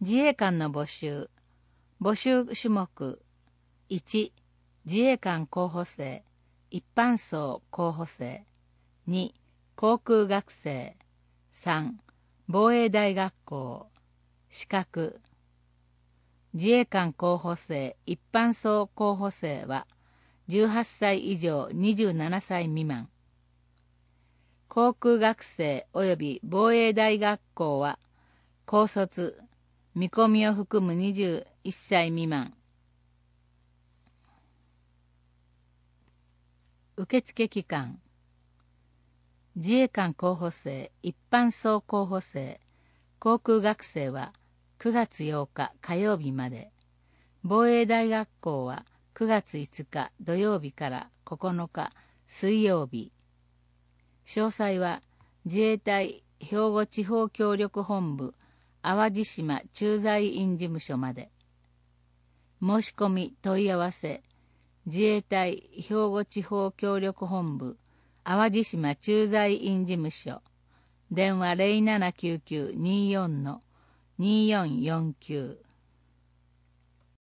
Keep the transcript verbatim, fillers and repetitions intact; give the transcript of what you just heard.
自衛官の募集。募集種目。いち、自衛官候補生、一般層候補生。に、航空学生。さん、防衛大学校。資格。自衛官候補生、一般層候補生は、じゅうはっさい以上にじゅうななさい未満。航空学生及び防衛大学校は、高卒、見込みを含むにじゅういっさい未満。受付期間。自衛官候補生、一般層候補生、航空学生はくがつようか火曜日まで。防衛大学校はくがついつか土曜日からここのか水曜日。詳細は自衛隊兵庫地方協力本部淡路島駐在員事務所まで。申し込み問い合わせ自衛隊兵庫地方協力本部淡路島駐在員事務所電話 ゼロななきゅうきゅうにーよんのにーよんよんきゅう